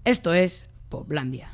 Esto es Poplandia.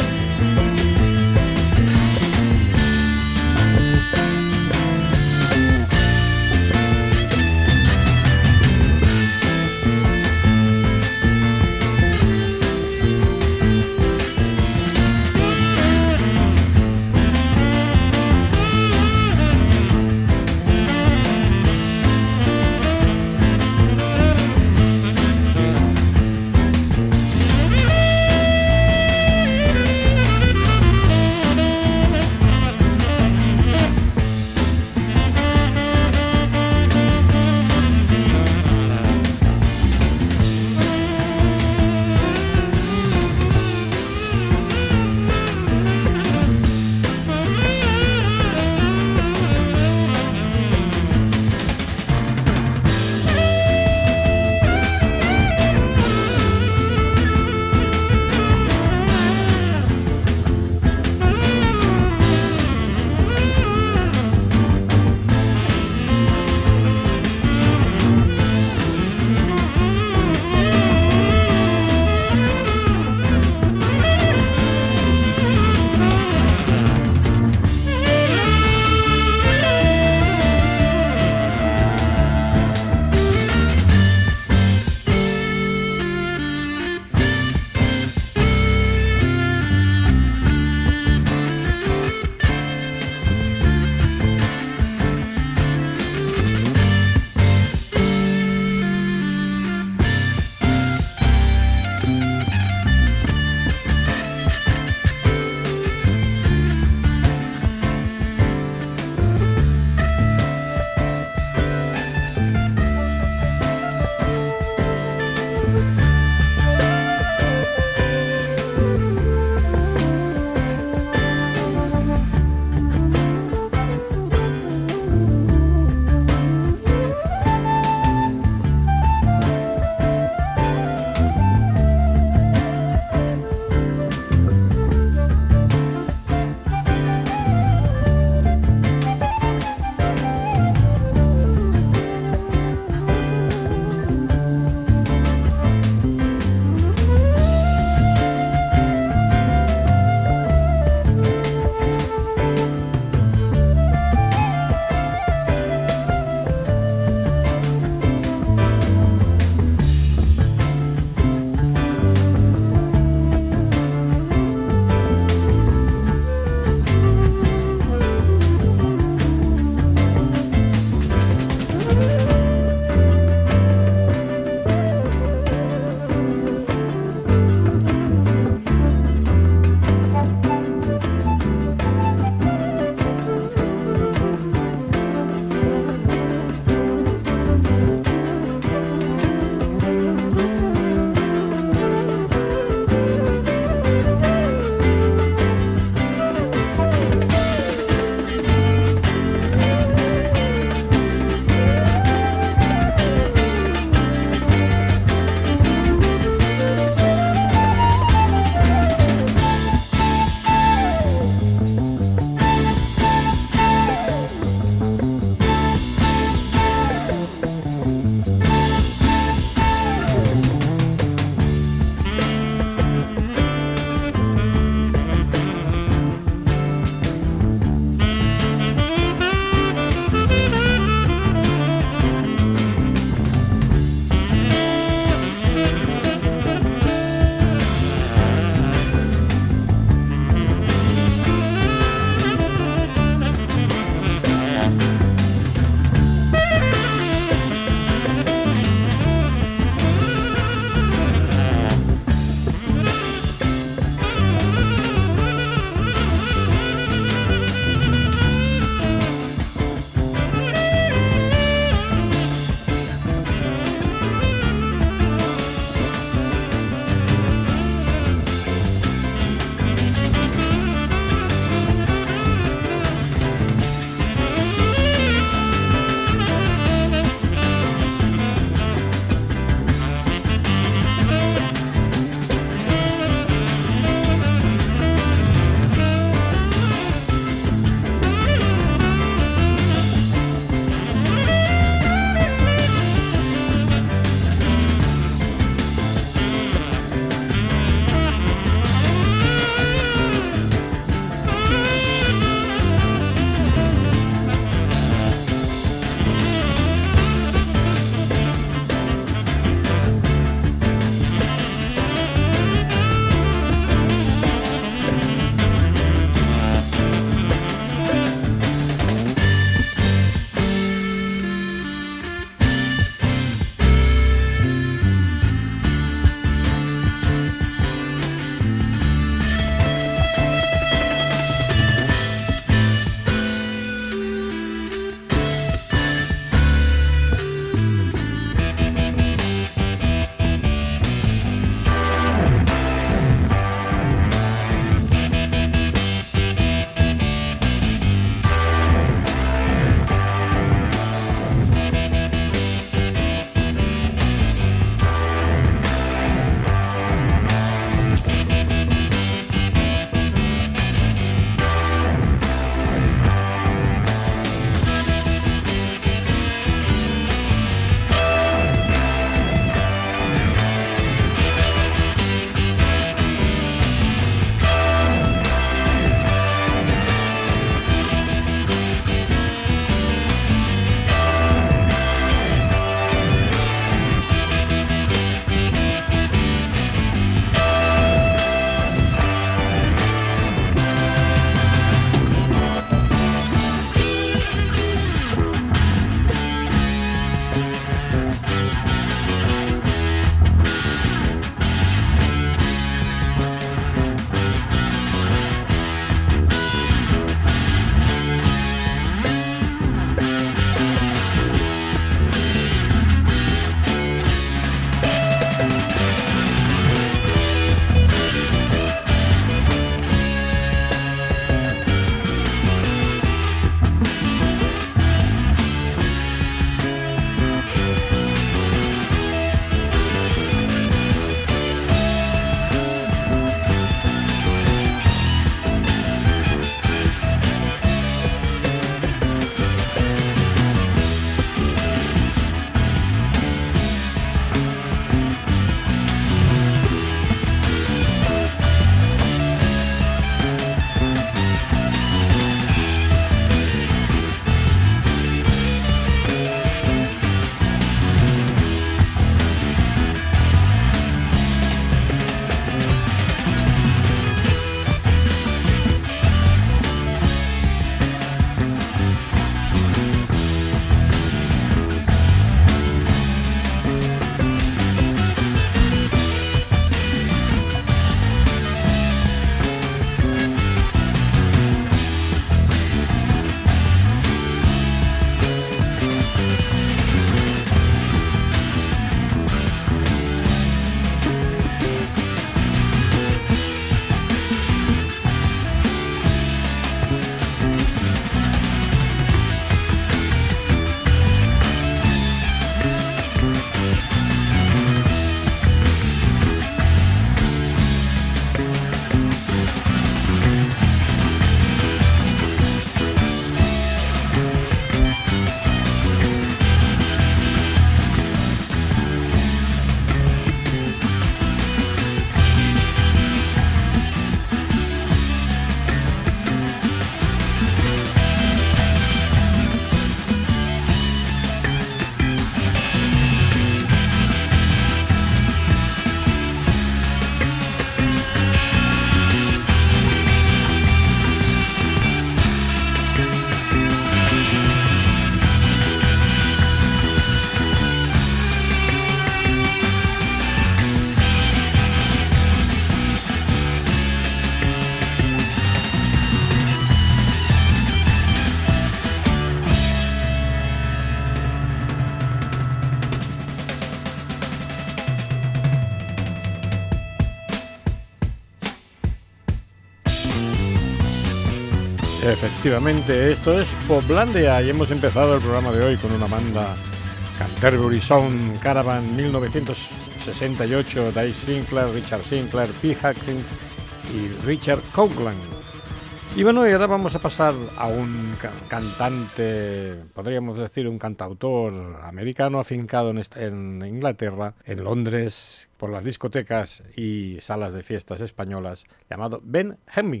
Efectivamente, esto es Poplandia y hemos empezado el programa de hoy con una banda Canterbury Sound Caravan 1968, Dave Sinclair, Richard Sinclair, Pete Hutchins y Richard Coughlin. Y bueno, y ahora vamos a pasar a un cantante, podríamos decir un cantautor americano afincado en Inglaterra, en Londres, por las discotecas y salas de fiestas españolas, llamado Ben Hemming.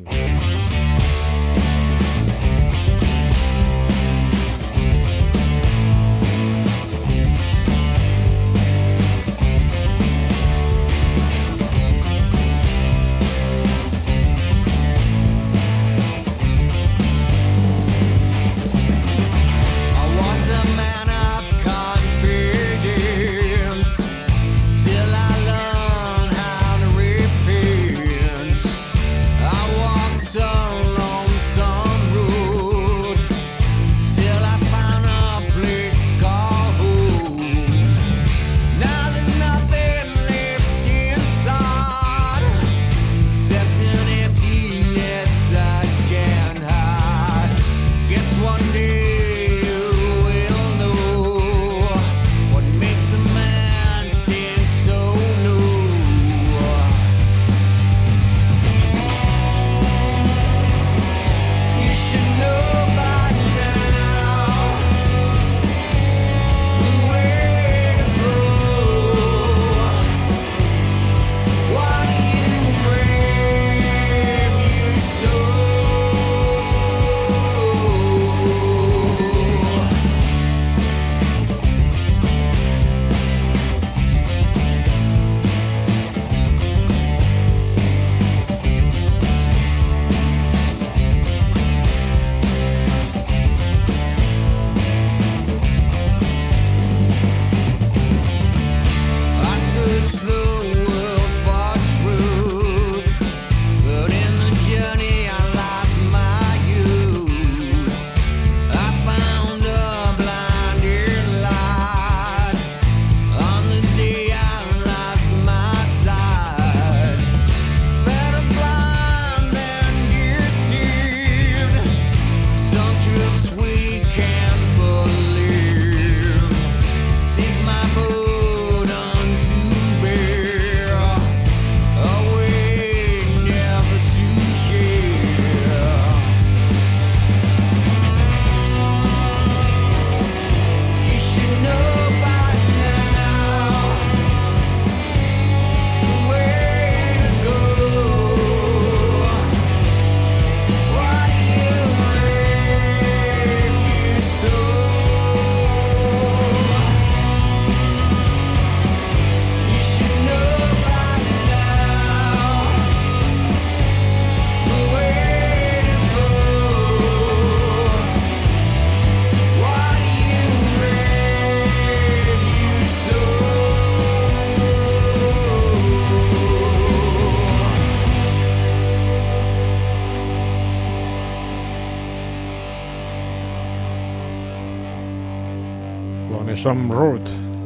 Some Road,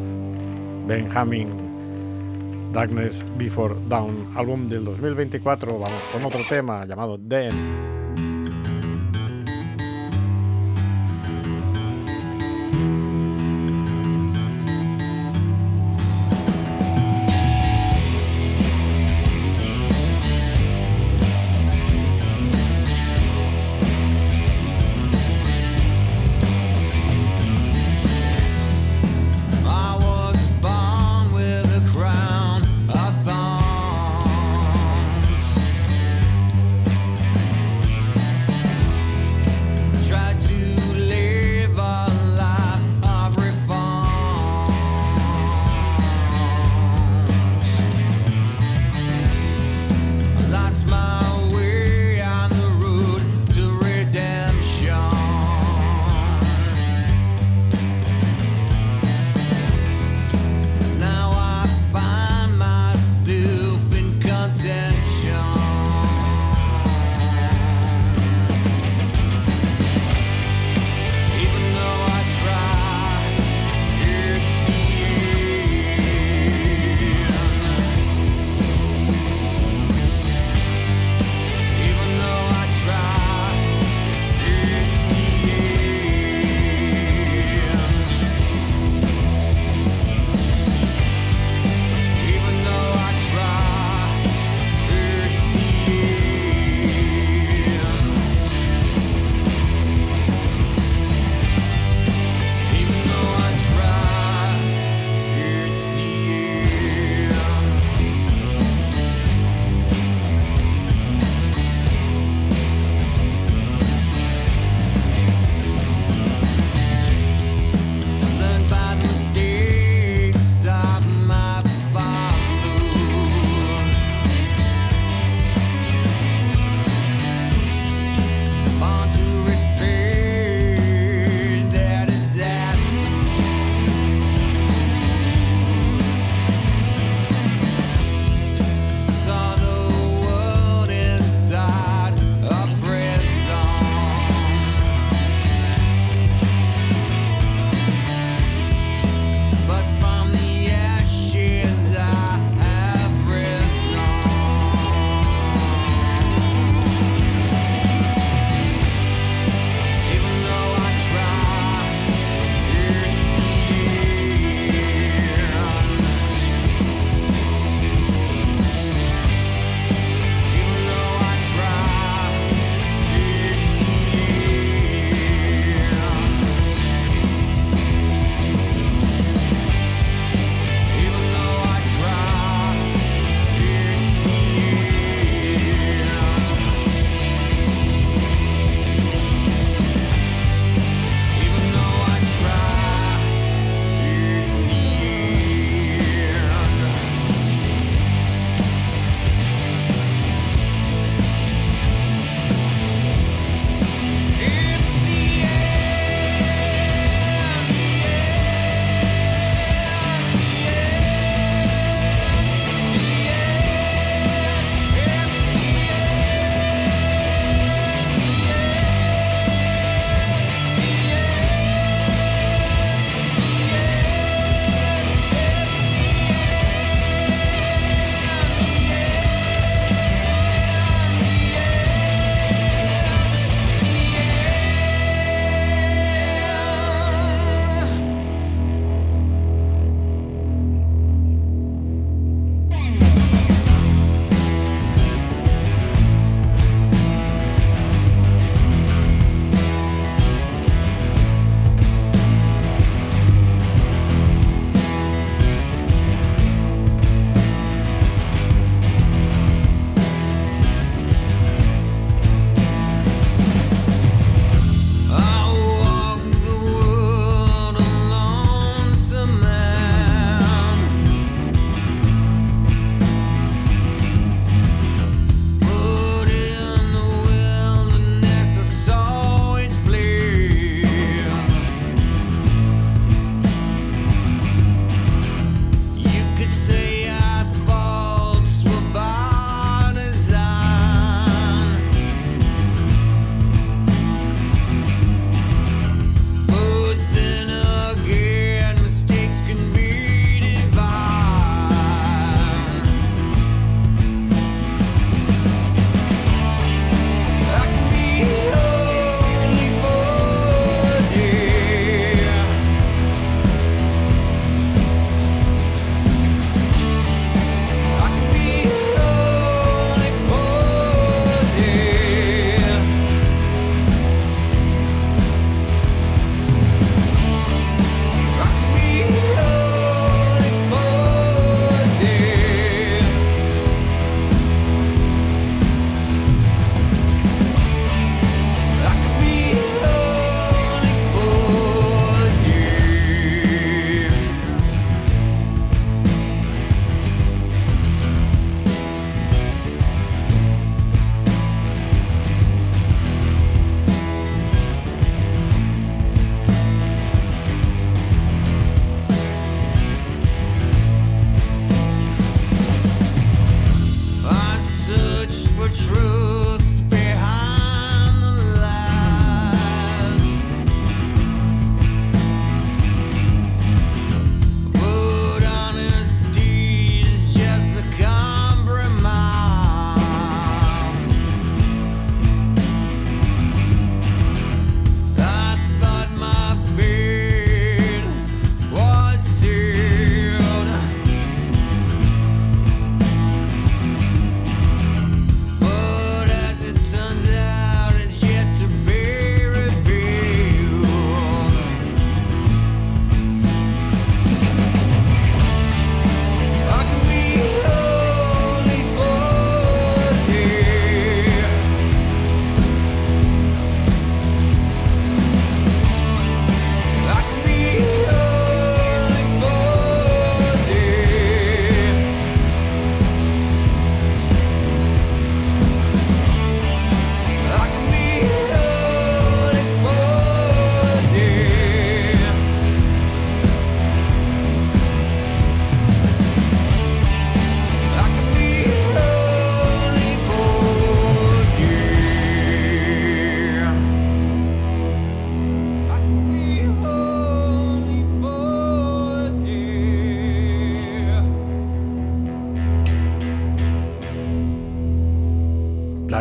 Ben Hemming, Darkness Before Dawn, álbum del 2024. Vamos con otro tema llamado Den.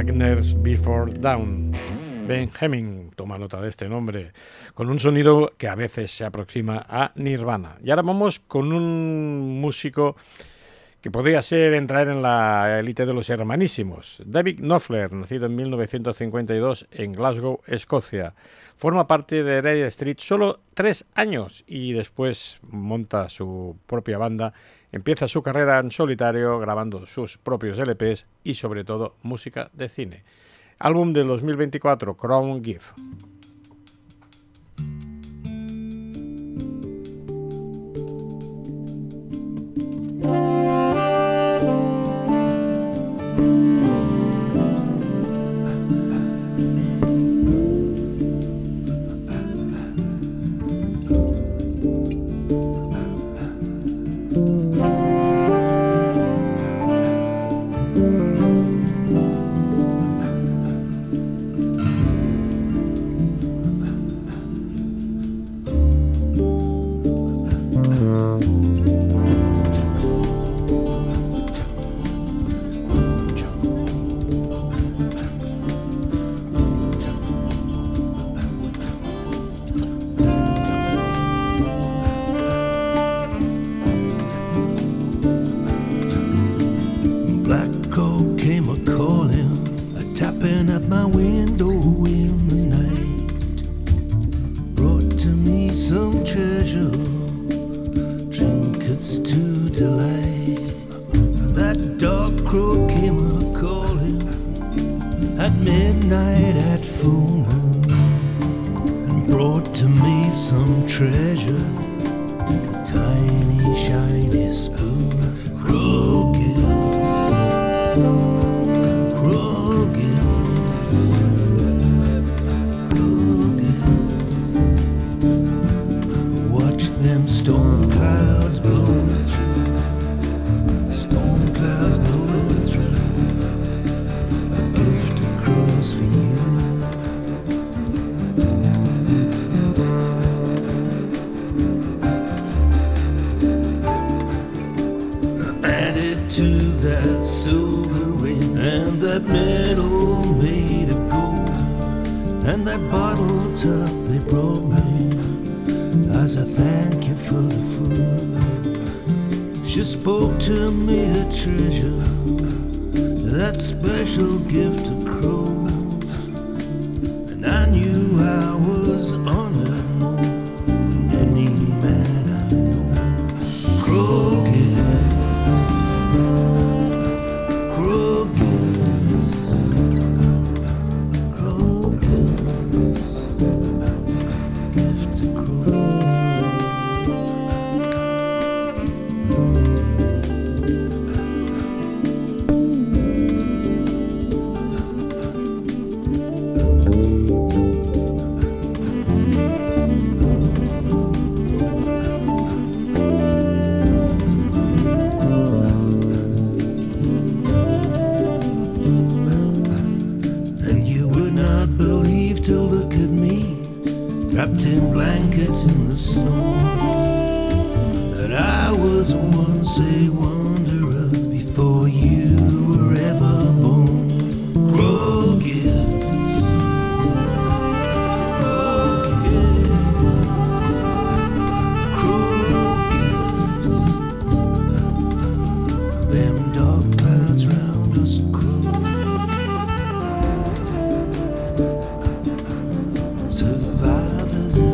Darkness Before Dawn. Ben Hemming toma nota de este nombre, con un sonido que a veces se aproxima a Nirvana. Y ahora vamos con un músico que podría entrar en la élite de los hermanísimos. David Knopfler, nacido en 1952 en Glasgow, Escocia. Forma parte de Dire Straits solo 3 años y después monta su propia banda. Empieza su carrera en solitario grabando sus propios LPs y sobre todo música de cine. Álbum del 2024, Crown Gift.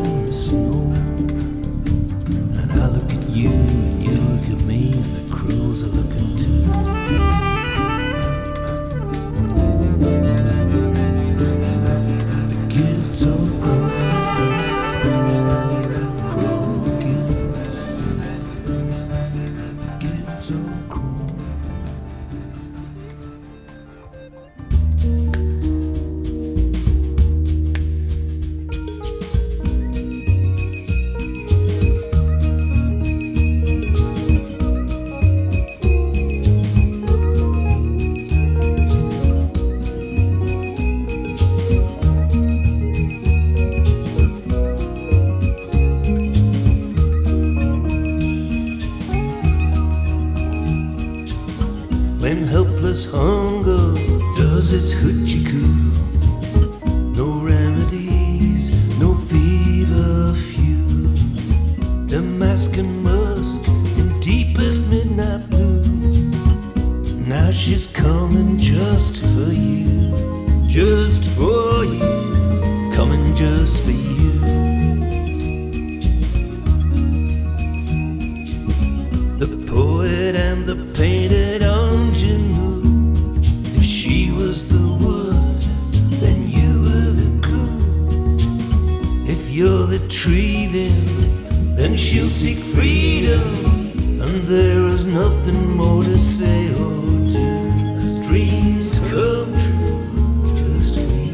You and you look at me and the crows you're the tree then she'll seek freedom, and there is nothing more to say or do, 'cause dreams come true just for you.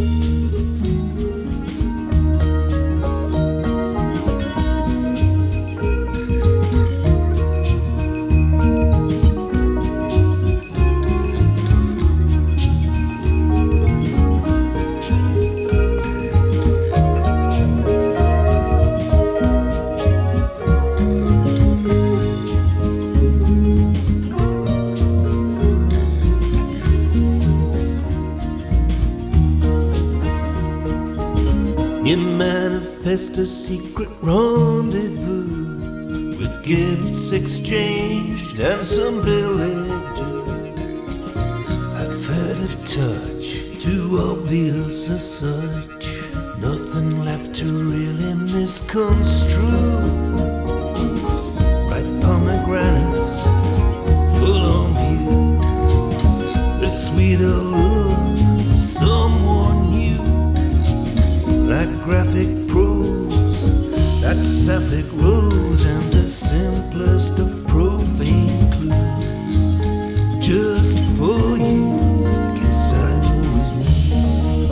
You manifest a secret rendezvous with gifts exchanged and some village. That furtive touch, too obvious as such, nothing left to really misconstrue. Ripe pomegranates, full on view, the sweet allure of someone new. That graphic prose, that sapphic rose, and the simplest of profane clues. Just for you, guess I always knew.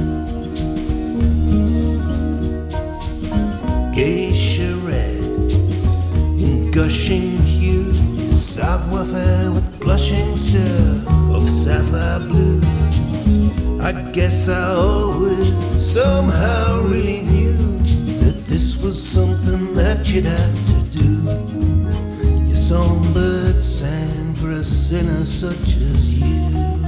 Geisha red, in gushing hue, savoir-faire with blushing stir of sapphire blue. I guess I always somehow really knew that this was something that you'd have to do. Your songbird sang for a sinner such as you.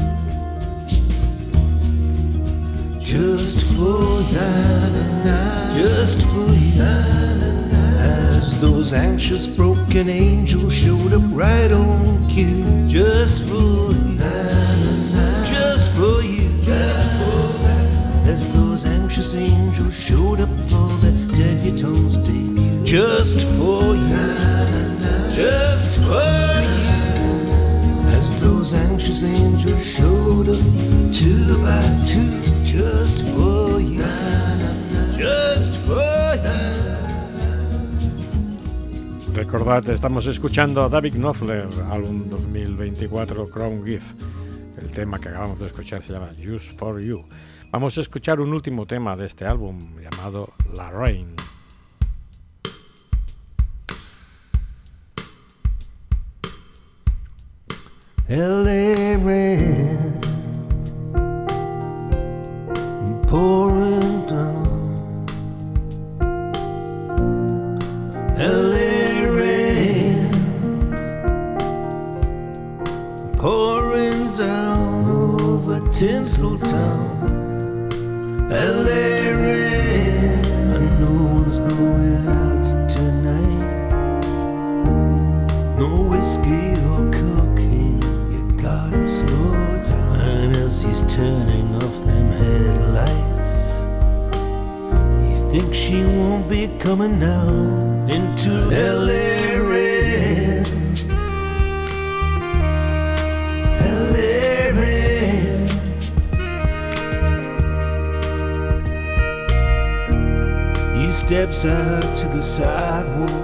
Just for na-na-na, just for you. As those anxious broken angels showed up right on cue. Just for you, just for you. As those anxious angels showed up for the debutante's debut. Just for you, just for you. As those anxious angels showed up 2 by 2. Just for you, just for you. Recordad, estamos escuchando a David Knopfler, álbum 2024 Crown Gift. El tema que acabamos de escuchar se llama Just for You. Vamos a escuchar un último tema de este álbum llamado La Reine. LA rain pouring down. LA rain pouring down over Tinseltown. LA rain, and no one's going out tonight. No whiskey or cocaine, you gotta slow down. And as he's turning off them headlights, you think she won't be coming now into LA rain. LA rain. He steps out to the sidewalk.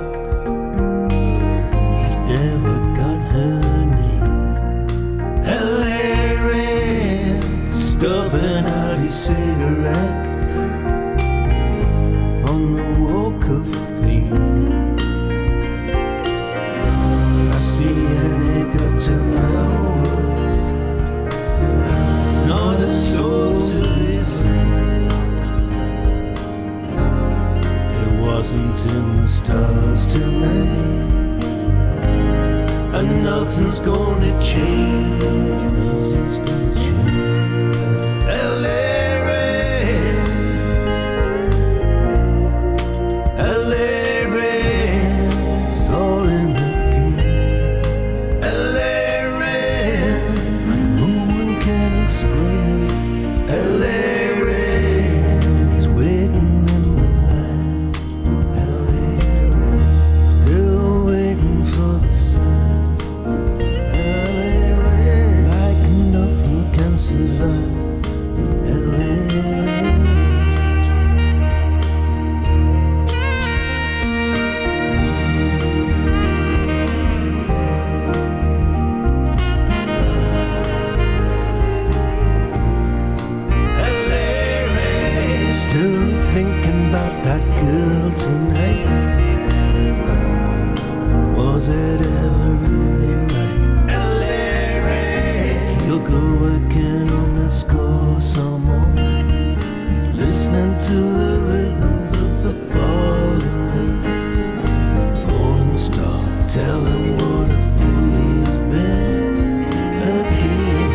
He never got her name. LA rain, stubbing out his cigarettes on the walk of fame. I see any got to know, not a soul to be seen. Wasn't in the stars tonight, and nothing's gonna change. Nothing's gonna change. LA rain, LA rain, it's all in the game. LA rain, and no one can explain. LA rain is waiting in the line. Like nothing can Still thinking about that girl tonight. Was it ever really right? Larry, he'll go again on that score some more. He's listening to the rhythms of the falling leaves. Falling star, tell him what a fool he's been again.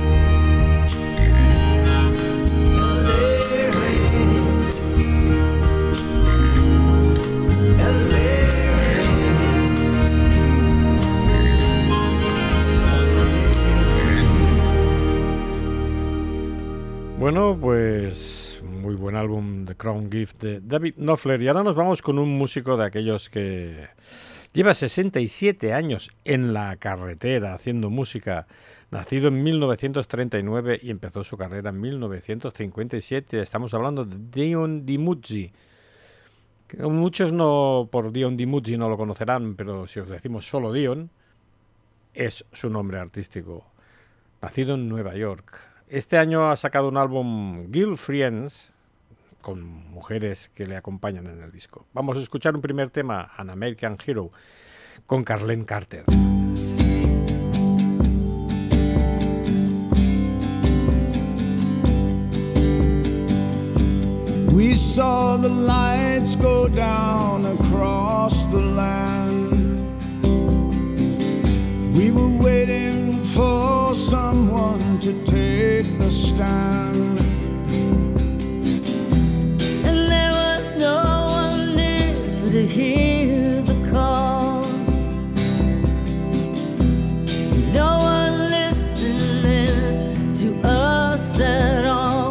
Bueno, pues muy buen álbum The Crown Gift de David Knopfler. Y ahora nos vamos con un músico de aquellos que lleva 67 años en la carretera haciendo música. Nacido en 1939 y empezó su carrera en 1957. Estamos hablando de Dion DiMucci. Muchos no por Dion DiMucci no lo conocerán, pero si os decimos solo Dion, es su nombre artístico. Nacido en Nueva York. Este año ha sacado un álbum Girlfriends con mujeres que le acompañan en el disco. Vamos a escuchar un primer tema, An American Hero, con Carlene Carter. We saw the lights go down across the land. We were waiting for someone to take the stand. And there was no one near to hear the call. No one listening to us at all.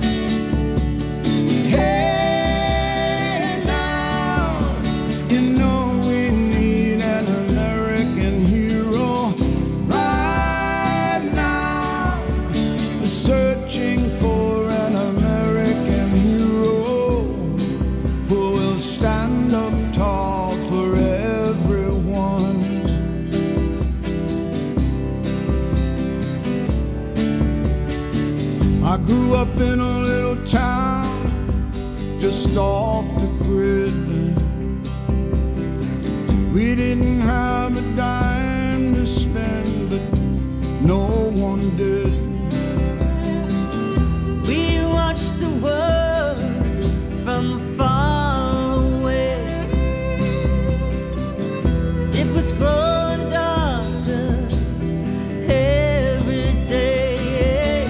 Hey now, you know we need an American hero right now. We're searching for an American hero who will stand up tall for everyone. I grew up in a little town just off the grid. We didn't have a dime to spend, but no one did. We watched the world from far away. It was growing darker every day.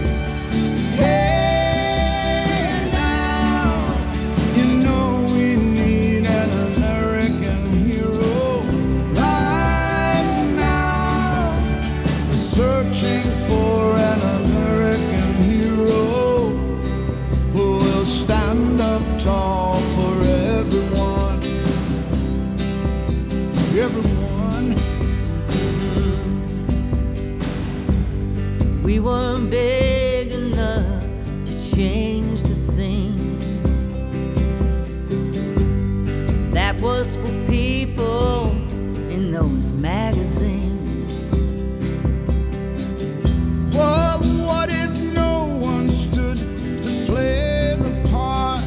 Hey now, you know we need an American hero right now. Searching for an American hero who will stand up tall for everyone. Everyone. We weren't big enough to change the things that was for people in those magazines. Well, what if no one stood to play the part?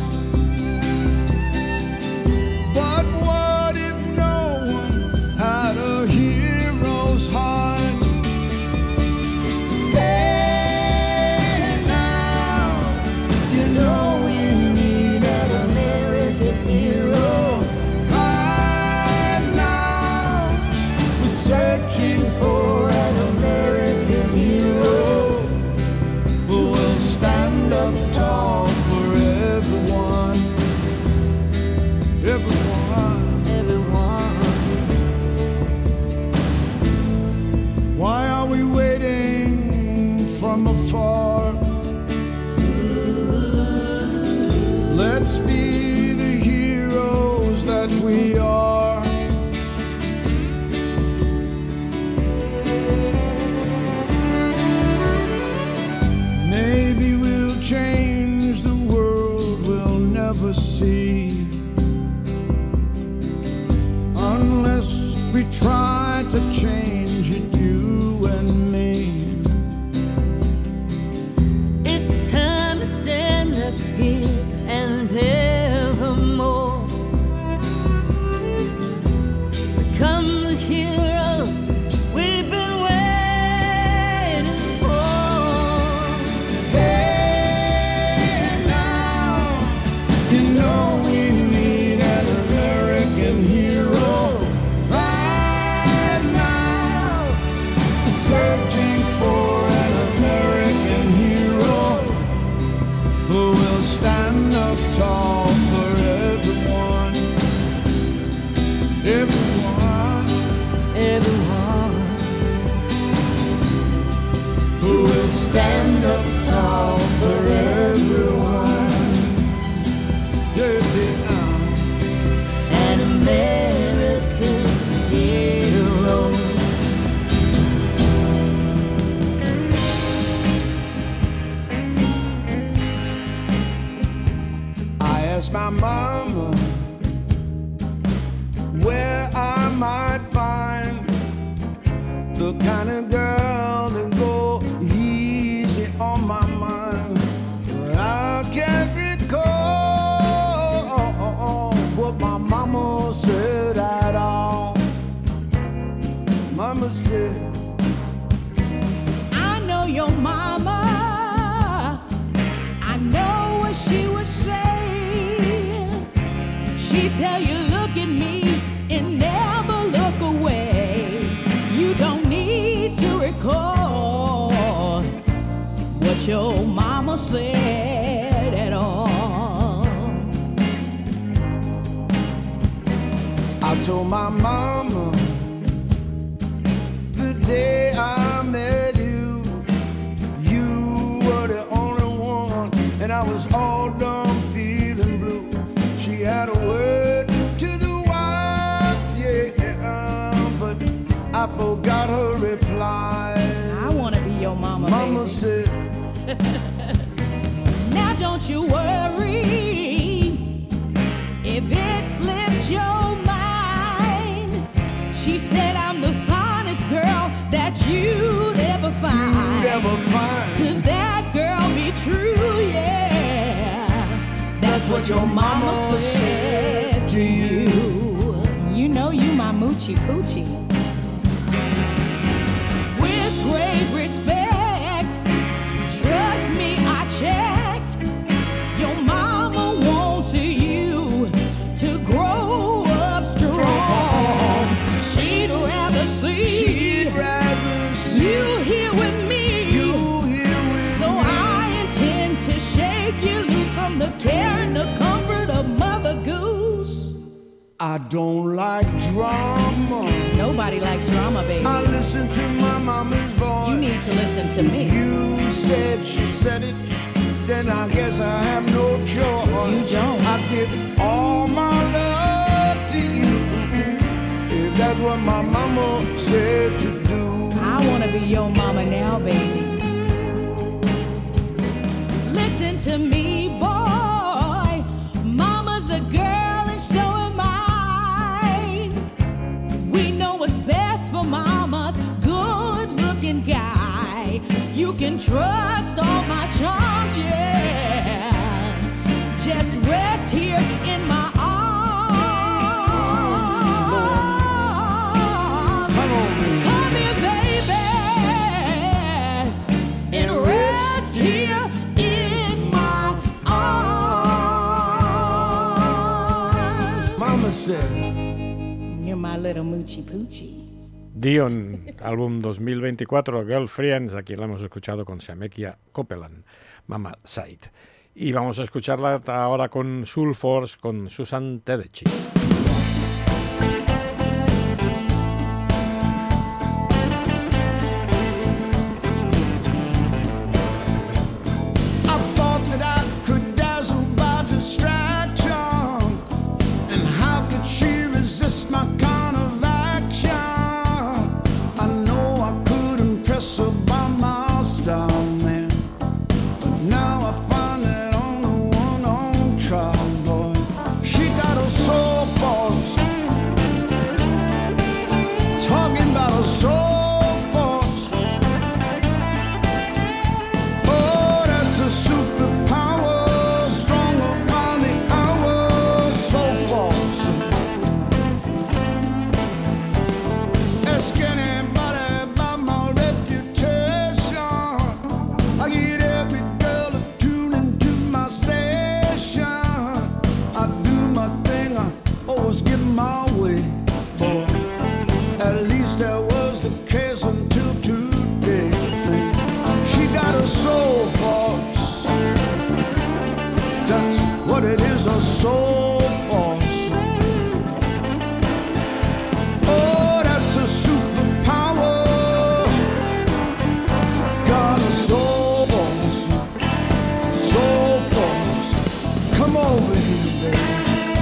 But what if no one had a hero's heart? Hey now, you know we need an American hero right now. We're searching here and evermore. Become the heroes we've been waiting for. Hey, now, you know we need an American hero. Right now, searching for an American hero who will stand up tall for everyone. Everyone. Everyone Who will stand up tall for everyone. Yeah, yeah. an American hero. I asked my mama where I might find the kind of girl that go easy on my mind. But I can't recall what my mama said at all. Mama said, I know your mama. I know what she would say. She'd tell you, look at me and never look away. You don't need to recall what your mama said at all. I told my mama the day I met you, you were the only one, and I was all done feeling blue. She had a word to the wise, yeah, but I forgot her reply. I want to be your mama, Mama baby. said, Now don't you worry if it slipped your mind. She said I'm the finest girl that you'd ever find. never find. To that girl be true, yeah. That's what your mama said to you. You know you my moochie coochie. With great respect, trust me, I checked. Your mama wants you to grow up strong. She'd rather see She'd rather see you here with me. you here with So me. I intend to shake you loose from the care and the comfort of Mother Goose. I don't like drama. Nobody likes drama, baby. I listen to my mama's voice. You need to listen to me. You said she said it, then I guess I have no choice. You don't. I give all my love to you. If that's what my mama said to do. I want to be your mama now, baby. Listen to me, boy. Mama's a girl and so am I. We know what's best for mama's good-looking guy. You can trust all my charms, yeah. Just rest here in my arms. Come on, baby. Come here, baby, and rest here in my arms. Mama said, You're my little moochie poochie. Dion, álbum 2024, Girlfriends, aquí la hemos escuchado con Shemekia Copeland, Mama Side. Y vamos a escucharla ahora con Soul Force, con Susan Tedeschi. I thought that I could dazzle by distraction. And how could she resist my kind of action? I know I could impress her by my style, man. But now I find that I'm the one on trial, boy. She got a soul for That's what it is, a soul force. Oh, that's a superpower. Got a soul force, soul force. Come over here, baby.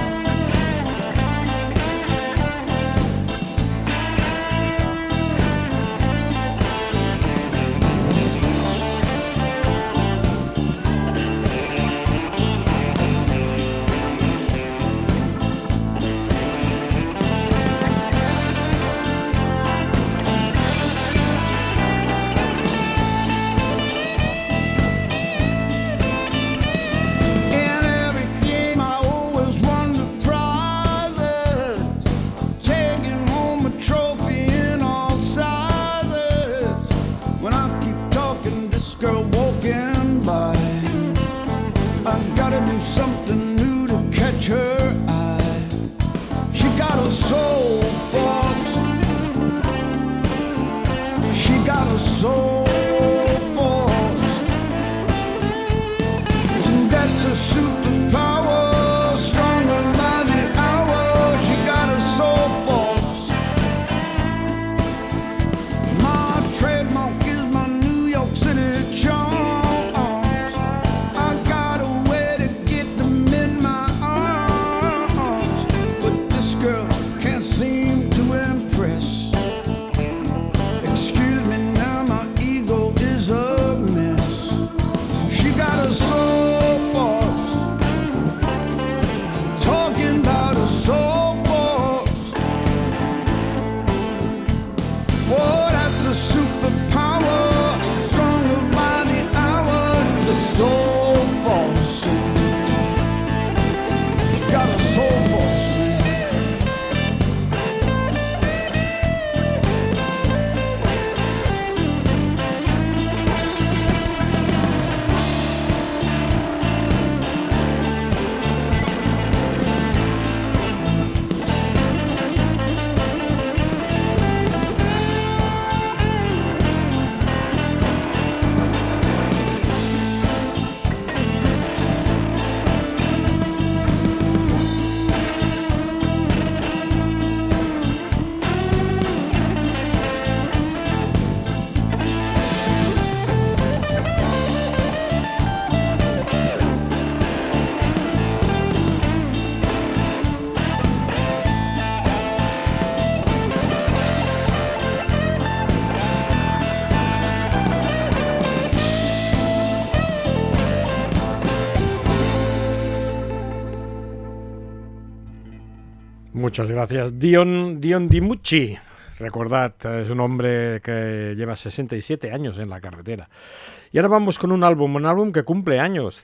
Muchas gracias. Dion DiMucci, recordad, es un hombre que lleva 67 años en la carretera. Y ahora vamos con un álbum que cumple años,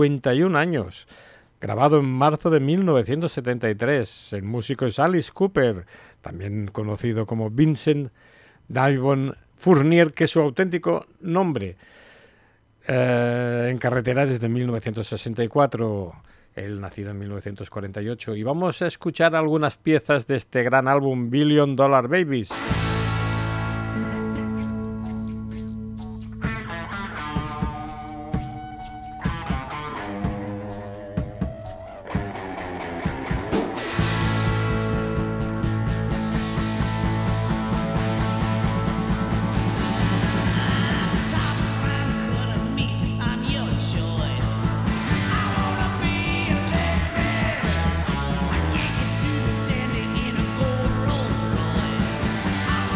51 años, grabado en marzo de 1973. El músico es Alice Cooper, también conocido como Vincent Davon Fournier, que es su auténtico nombre. En carretera desde 1964. Él nacido en 1948, y vamos a escuchar algunas piezas de este gran álbum Billion Dollar Babies. I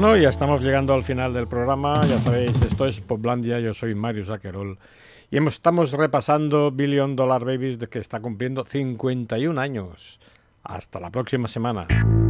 Bueno, ya estamos llegando al final del programa. Ya sabéis, esto es Poplandia. Yo soy Marius Aquerol. Y estamos repasando Billion Dollar Babies, que está cumpliendo 51 años. Hasta la próxima semana.